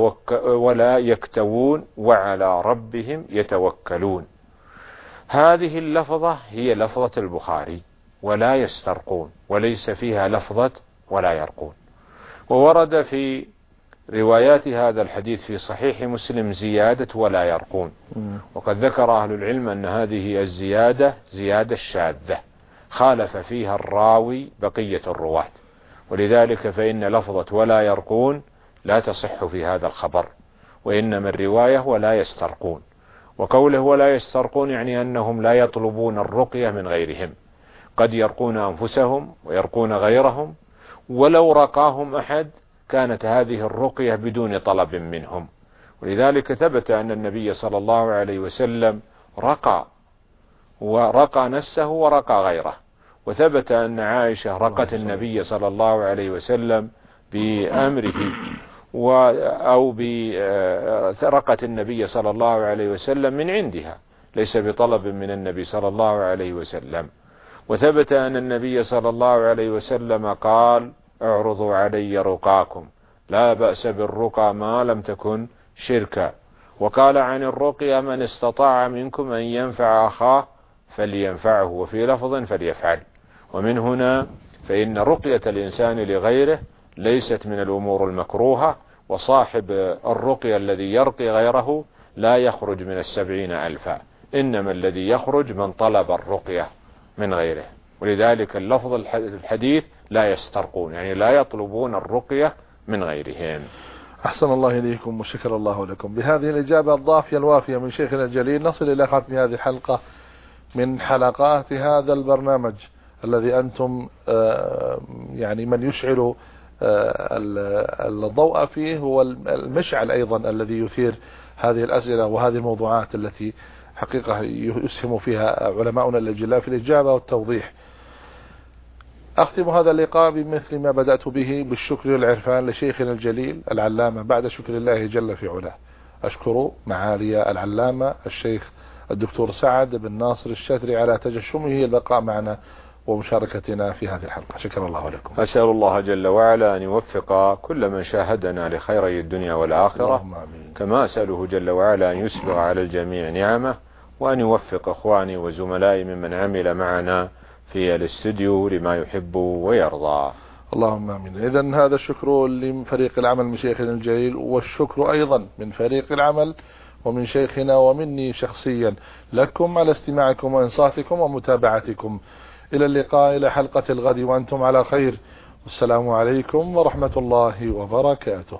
يكتوون وعلى ربهم يتوكلون. هذه اللفظة هي لفظة البخاري، ولا يسترقون، وليس فيها لفظة ولا يرقون. وورد في روايات هذا الحديث في صحيح مسلم زيادة ولا يرقون، وقد ذكر أهل العلم أن هذه الزيادة زيادة شاذة خالف فيها الراوي بقية الرواة، ولذلك فإن لفظة ولا يرقون لا تصح في هذا الخبر، وإنما الرواية ولا يسترقون. وقوله ولا يسترقون يعني أنهم لا يطلبون الرقية من غيرهم، قد يرقون أنفسهم ويرقون غيرهم، ولو رقاهم أحد كانت هذه الرقية بدون طلب منهم. ولذلك ثبت أن النبي صلى الله عليه وسلم ورقى نفسه ورقى غيره، وثبت أن عائشة رقت النبي صلى الله عليه وسلم بأمره رقت النبي صلى الله عليه وسلم من عندها ليس بطلب من النبي صلى الله عليه وسلم. وثبت أن النبي صلى الله عليه وسلم قال اعرضوا علي رقاكم، لا بأس بالرقى ما لم تكن شركا. وقال عن الرقية من استطاع منكم أن ينفع أخاه فلينفعه، وفي لفظ فليفعل. ومن هنا فإن رقية الإنسان لغيره ليست من الأمور المكروهة، وصاحب الرقية الذي يرقي غيره لا يخرج من 70,000، إنما الذي يخرج من طلب الرقية من غيره. ولذلك اللفظ الحديث لا يسترقون، يعني لا يطلبون الرقية من غيرهم. أحسن الله إليكم وشكر الله لكم. بهذه الإجابة الضافية الوافية من شيخنا الجليل نصل إلى ختم هذه الحلقة من حلقات هذا البرنامج الذي أنتم يعني من يشعل الضوء فيه هو المشعل أيضا الذي يثير هذه الأسئلة وهذه الموضوعات التي حقيقة يسهم فيها علماؤنا الأجلاء في الإجابة والتوضيح. أختم هذا اللقاء بمثل ما بدأت به بالشكر والعرفان لشيخنا الجليل العلامة، بعد شكر الله جل في علاه أشكر معالي العلامة الشيخ الدكتور سعد بن ناصر الشاذلي على تجشمه البقاء معنا ومشاركتنا في هذه الحلقة. شكرا الله لكم. أسأل الله جل وعلا أن يوفق كل من شاهدنا لخيري الدنيا والآخرة، كما أسأله جل وعلا أن يسبغ على الجميع نعمه، وأن يوفق إخواني وزملائي ممن عمل معنا في الاستوديو لما يحب ويرضى. اللهم آمين. إذن هذا الشكر لفريق العمل من شيخنا الجليل، والشكر أيضا من فريق العمل ومن شيخنا ومني شخصيا لكم على استماعكم وإنصاتكم ومتابعتكم. إلى اللقاء، إلى حلقة الغد وأنتم على خير، والسلام عليكم ورحمة الله وبركاته.